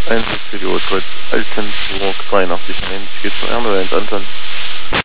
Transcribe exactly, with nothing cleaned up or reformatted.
Einsatz Video Altenburg dreiundachtzig neunzig geht zum Ärmel eins Anton.